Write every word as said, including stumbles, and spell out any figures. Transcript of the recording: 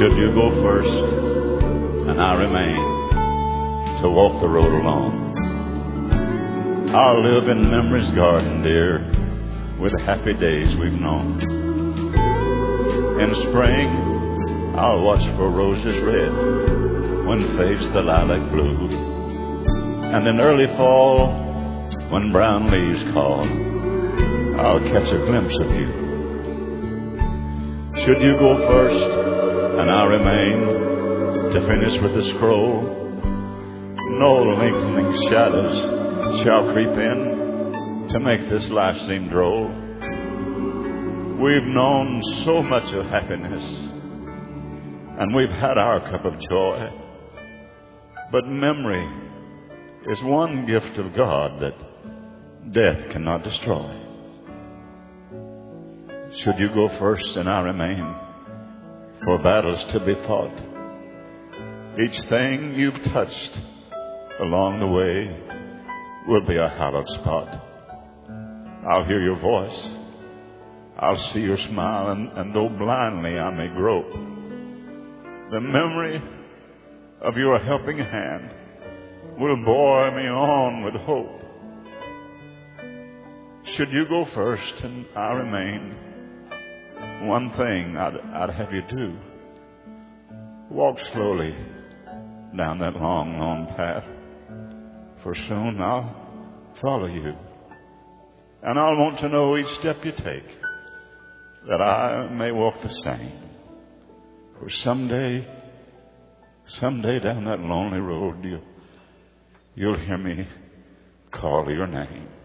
Should you go first and I remain to walk the road alone, I'll live in memory's garden, dear, with the happy days we've known. In spring, I'll watch for roses red when fades the lilac blue, and in early fall, when brown leaves call, I'll catch a glimpse of you. Should you go first and I remain to finish with the scroll, no lengthening shadows shall creep in to make this life seem droll. We've known so much of happiness, and we've had our cup of joy, but memory is one gift of God that death cannot destroy. Should you go first and I remain for battles to be fought, each thing you've touched along the way will be a hallowed spot. I'll hear your voice, I'll see your smile, and, and though blindly I may grope, the memory of your helping hand will buoy me on with hope. Should you go first and I remain, one thing I'd, I'd have you do: walk slowly down that long, long path, for soon I'll follow you, and I'll want to know each step you take, that I may walk the same. For someday, someday down that lonely road, you'll, you'll hear me call your name.